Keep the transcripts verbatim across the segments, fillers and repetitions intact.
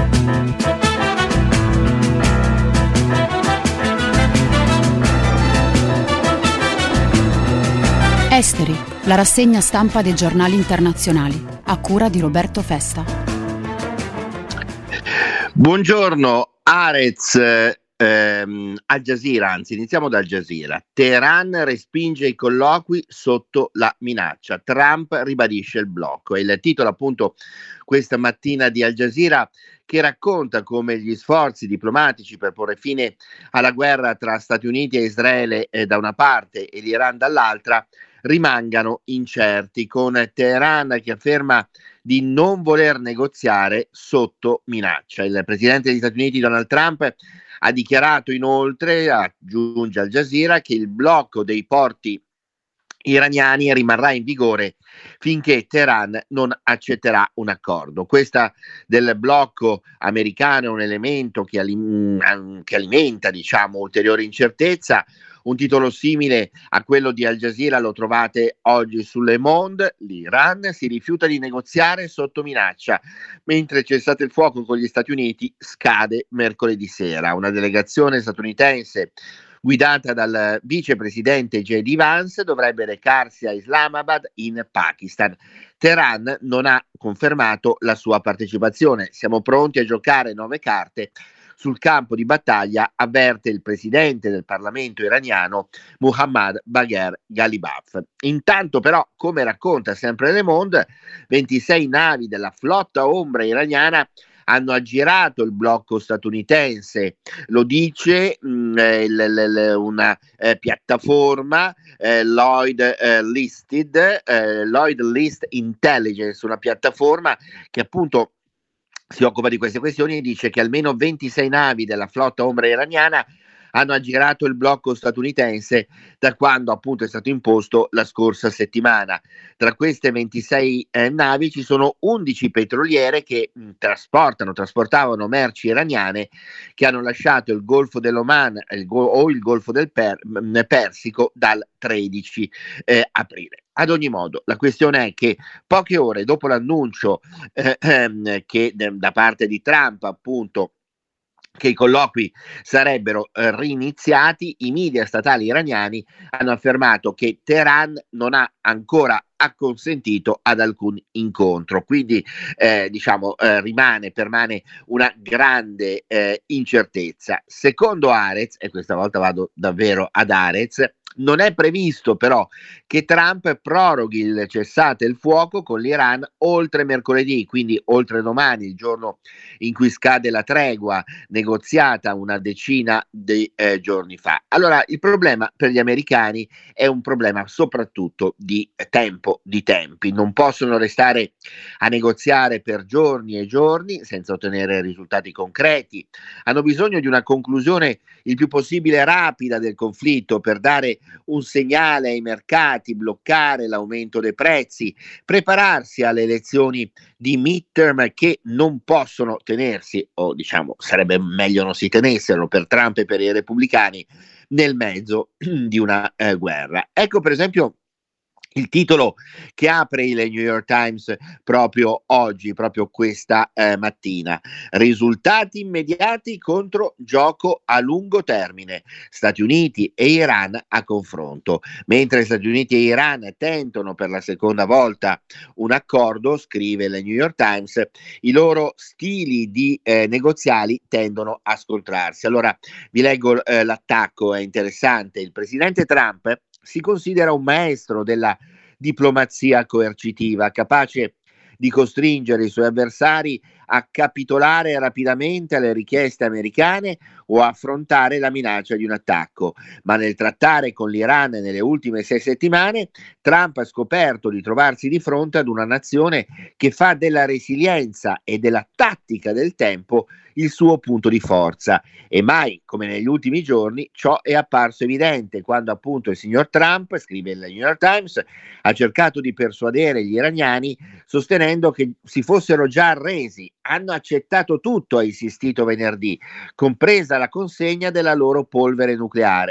Esteri, la rassegna stampa dei giornali internazionali, a cura di Roberto Festa. Buongiorno, Haaretz, ehm, Al Jazeera, anzi iniziamo da Al Jazeera. Teheran respinge i colloqui sotto la minaccia, Trump ribadisce il blocco. È il titolo appunto questa mattina di Al Jazeera, che racconta come gli sforzi diplomatici per porre fine alla guerra tra Stati Uniti e Israele eh, da una parte e l'Iran dall'altra rimangano incerti, con Teheran che afferma di non voler negoziare sotto minaccia. Il presidente degli Stati Uniti Donald Trump ha dichiarato inoltre, aggiunge Al Jazeera, che il blocco dei porti iraniani rimarrà in vigore finché Teheran non accetterà un accordo. Questa del blocco americano è un elemento che, alim- che alimenta, diciamo, ulteriore incertezza. Un titolo simile a quello di Al Jazeera lo trovate oggi su Le Monde. L'Iran si rifiuta di negoziare sotto minaccia, mentre il cessate il fuoco con gli Stati Uniti scade mercoledì sera. Una delegazione statunitense guidata dal vicepresidente J D Vance dovrebbe recarsi a Islamabad in Pakistan. Teheran non ha confermato la sua partecipazione. Siamo pronti a giocare nove carte sul campo di battaglia, avverte il presidente del Parlamento iraniano Muhammad Bagher Ghalibaf. Intanto però, come racconta sempre Le Monde, ventisei navi della flotta ombra iraniana hanno aggirato il blocco statunitense. Lo dice mh, l- l- l- una eh, piattaforma eh, Lloyd eh, Listed, eh, Lloyd List Intelligence, una piattaforma che appunto si occupa di queste questioni, e dice che almeno ventisei navi della flotta ombra iraniana hanno aggirato il blocco statunitense da quando appunto è stato imposto la scorsa settimana. Tra queste ventisei eh, navi ci sono undici petroliere che mh, trasportano, trasportavano merci iraniane che hanno lasciato il Golfo dell'Oman il go- o il Golfo del per- mh, Persico dal tredici eh, aprile. Ad ogni modo, la questione è che poche ore dopo l'annuncio eh, ehm, che eh, da parte di Trump appunto che i colloqui sarebbero eh, riniziati, i media statali iraniani hanno affermato che Teheran non ha ancora acconsentito ad alcun incontro, quindi eh, diciamo eh, rimane, permane una grande eh, incertezza. Secondo Haaretz, e questa volta vado davvero ad Haaretz, non è previsto però che Trump proroghi il cessate il fuoco con l'Iran oltre mercoledì, quindi oltre domani, il giorno in cui scade la tregua negoziata una decina di eh, giorni fa. Allora, il problema per gli americani è un problema soprattutto di tempo, di tempi. Non possono restare a negoziare per giorni e giorni senza ottenere risultati concreti. Hanno bisogno di una conclusione il più possibile rapida del conflitto per dare un segnale ai mercati, bloccare l'aumento dei prezzi, prepararsi alle elezioni di midterm che non possono tenersi, o diciamo sarebbe meglio non si tenessero per Trump e per i repubblicani, nel mezzo di una eh, guerra. Ecco per esempio il titolo che apre il New York Times proprio oggi, proprio questa eh, mattina. Risultati immediati contro gioco a lungo termine. Stati Uniti e Iran a confronto. Mentre Stati Uniti e Iran tentano per la seconda volta un accordo, scrive il New York Times, i loro stili di eh, negoziali tendono a scontrarsi. Allora vi leggo eh, l'attacco, è interessante. Il presidente Trump si considera un maestro della diplomazia coercitiva, capace di costringere i suoi avversari a capitolare rapidamente alle richieste americane o a affrontare la minaccia di un attacco. Ma nel trattare con l'Iran nelle ultime sei settimane, Trump ha scoperto di trovarsi di fronte ad una nazione che fa della resilienza e della tattica del tempo il suo punto di forza. E mai come negli ultimi giorni ciò è apparso evidente quando appunto il signor Trump, scrive il New York Times, ha cercato di persuadere gli iraniani sostenendo che si fossero già arresi. Hanno accettato tutto, ha insistito venerdì, compresa la consegna della loro polvere nucleare.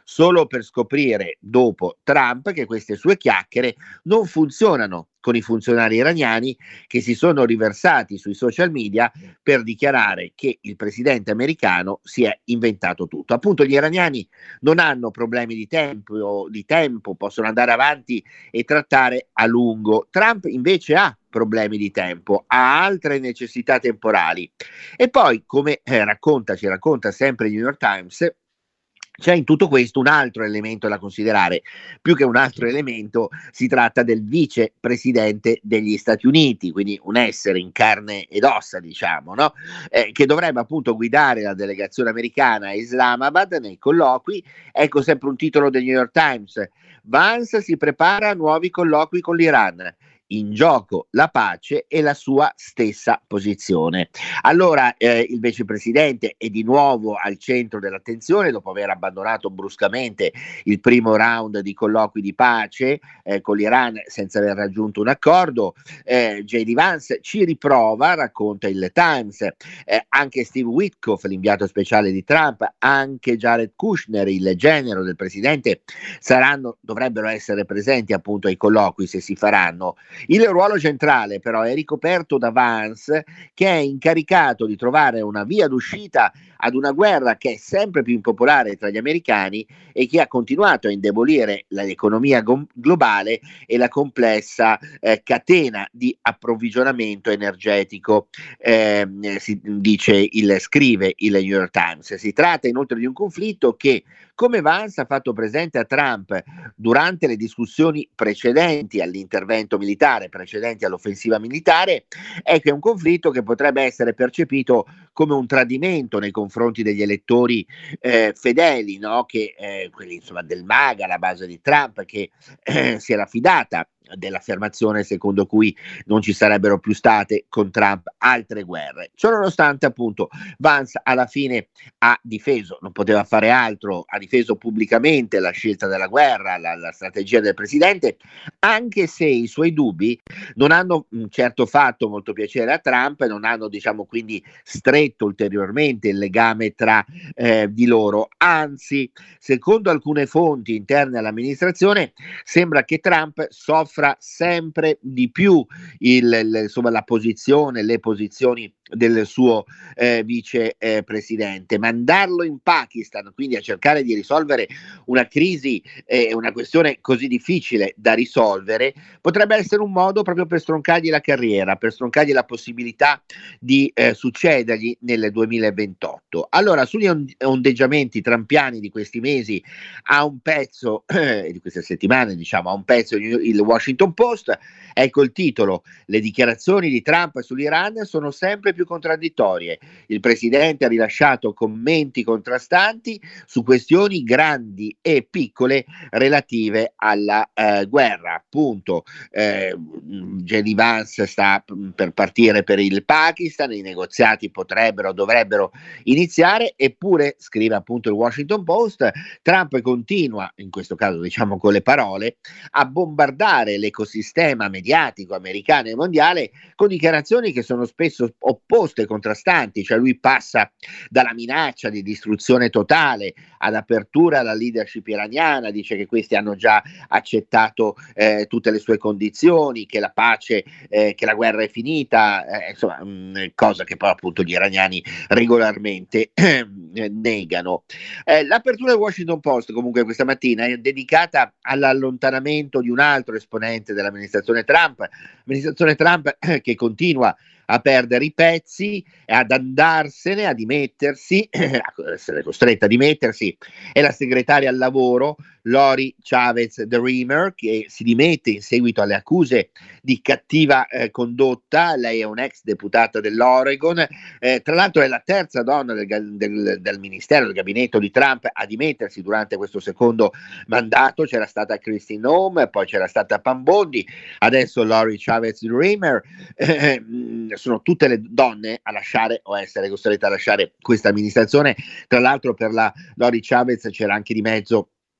solo per scoprire dopo Trump che queste sue chiacchiere non funzionano con i funzionari iraniani che si sono riversati sui social media per dichiarare che il presidente americano si è inventato tutto. Appunto, gli iraniani non hanno problemi di tempo, di tempo, possono andare avanti e trattare a lungo. Trump invece ha problemi di tempo, ha altre necessità temporali. E poi, come eh, racconta, ci racconta sempre il New York Times, c'è in tutto questo un altro elemento da considerare. Più che un altro elemento, si tratta del vicepresidente degli Stati Uniti, quindi un essere in carne ed ossa, diciamo, no? Eh, che dovrebbe appunto guidare la delegazione americana a Islamabad nei colloqui. Ecco sempre un titolo del New York Times: Vance si prepara a nuovi colloqui con l'Iran. In gioco la pace e la sua stessa posizione. Allora eh, il vicepresidente è di nuovo al centro dell'attenzione dopo aver abbandonato bruscamente il primo round di colloqui di pace eh, con l'Iran senza aver raggiunto un accordo. eh, J D Vance ci riprova, racconta il Times. eh, anche Steve Witkoff, l'inviato speciale di Trump, anche Jared Kushner, il genero del presidente, saranno, dovrebbero essere presenti appunto ai colloqui, se si faranno. Il ruolo centrale però è ricoperto da Vance, che è incaricato di trovare una via d'uscita ad una guerra che è sempre più impopolare tra gli americani e che ha continuato a indebolire l'economia go- globale e la complessa eh, catena di approvvigionamento energetico, eh, si dice il, scrive il New York Times. Si tratta inoltre di un conflitto che, come Vance ha fatto presente a Trump durante le discussioni precedenti all'intervento militare, precedenti all'offensiva militare, è che è un conflitto che potrebbe essere percepito come un tradimento nei confronti degli elettori eh, fedeli, no? Che eh, quelli insomma del MAGA, la base di Trump, che eh, si era fidata dell'affermazione secondo cui non ci sarebbero più state con Trump altre guerre. Ciononostante, appunto, Vance alla fine ha difeso, non poteva fare altro, ha difeso pubblicamente la scelta della guerra, la, la strategia del presidente, anche se i suoi dubbi non hanno mh, certo fatto molto piacere a Trump, non hanno, diciamo, quindi stretto ulteriormente il legame tra eh, di loro. Anzi, secondo alcune fonti interne all'amministrazione, sembra che Trump soffra sempre di più il, il, insomma, la posizione, le posizioni del suo eh, vicepresidente. Eh, mandarlo in Pakistan, quindi a cercare di risolvere una crisi e eh, una questione così difficile da risolvere, potrebbe essere un modo proprio per stroncargli la carriera, per stroncargli la possibilità di eh, succedergli nel duemilaventotto. Allora, sugli ondeggiamenti trampiani di questi mesi ha un pezzo, eh, di queste settimane, diciamo, ha un pezzo il Washington Post. Ecco il titolo: le dichiarazioni di Trump sull'Iran sono sempre più contraddittorie. Il presidente ha rilasciato commenti contrastanti su questioni grandi e piccole relative alla eh, guerra. Appunto, eh, J D Vance sta p- per partire per il Pakistan, i negoziati potrebbero, dovrebbero iniziare, eppure, scrive appunto il Washington Post, Trump continua, in questo caso diciamo con le parole, a bombardare l'ecosistema mediatico americano e mondiale con dichiarazioni che sono spesso opposte e contrastanti. Cioè lui passa dalla minaccia di distruzione totale ad apertura alla leadership iraniana, dice che questi hanno già accettato eh, tutte le sue condizioni, che la pace, eh, che la guerra è finita, eh, insomma, mh, cosa che poi appunto gli iraniani regolarmente eh, negano. Eh, l'apertura del Washington Post comunque questa mattina è dedicata all'allontanamento di un altro esponente dell'amministrazione Trump, amministrazione Trump eh, che continua a perdere i pezzi, ad andarsene, a dimettersi, a essere costretta a dimettersi. È la segretaria al lavoro Lori Chavez Dreamer, che si dimette in seguito alle accuse di cattiva eh, condotta. Lei è un'ex deputata dell'Oregon, eh, tra l'altro è la terza donna del, del, del ministero, del gabinetto di Trump a dimettersi durante questo secondo mandato. C'era stata Christine Noem, poi c'era stata Pam Bondi, adesso Lori Chavez Dreamer. Eh, sono tutte le donne a lasciare o a essere costrette a lasciare questa amministrazione. Tra l'altro per la Lori Chavez c'era anche di mezzo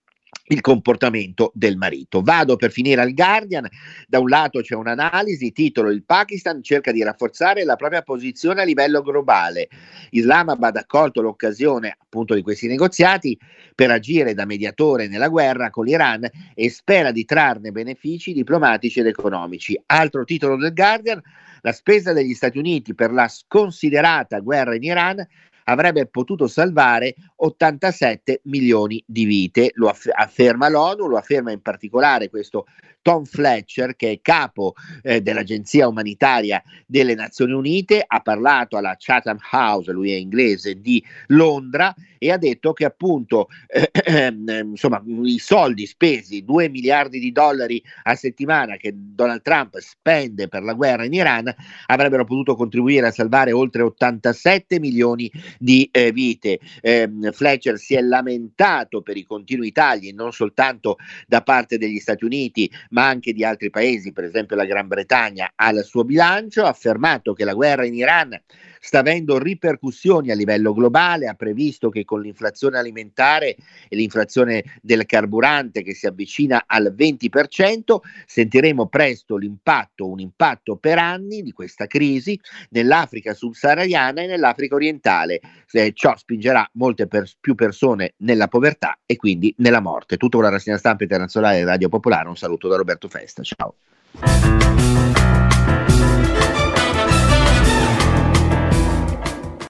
il comportamento del marito. Vado per finire al Guardian. Da un lato c'è un'analisi, titolo: il Pakistan cerca di rafforzare la propria posizione a livello globale. Islamabad ha colto l'occasione appunto di questi negoziati per agire da mediatore nella guerra con l'Iran e spera di trarne benefici diplomatici ed economici. Altro titolo del Guardian: la spesa degli Stati Uniti per la sconsiderata guerra in Iran avrebbe potuto salvare ottantasette milioni di vite, lo aff- afferma l'ONU, lo afferma in particolare questo Tom Fletcher, che è capo eh, dell'agenzia umanitaria delle Nazioni Unite. Ha parlato alla Chatham House, lui è inglese, di Londra, e ha detto che appunto eh, eh, insomma i soldi spesi, due miliardi di dollari a settimana che Donald Trump spende per la guerra in Iran, avrebbero potuto contribuire a salvare oltre ottantasette milioni di eh, vite. Eh, Fletcher si è lamentato per i continui tagli non soltanto da parte degli Stati Uniti ma anche di altri paesi, per esempio la Gran Bretagna, al suo bilancio. Ha affermato che la guerra in Iran sta avendo ripercussioni a livello globale, ha previsto che con l'inflazione alimentare e l'inflazione del carburante che si avvicina al venti per cento sentiremo presto l'impatto, un impatto per anni di questa crisi nell'Africa subsahariana e nell'Africa orientale. Eh, ciò spingerà molte per, più persone nella povertà e quindi nella morte. Tutto con la rassegna stampa internazionale di Radio Popolare. Un saluto da Roberto Festa. Ciao.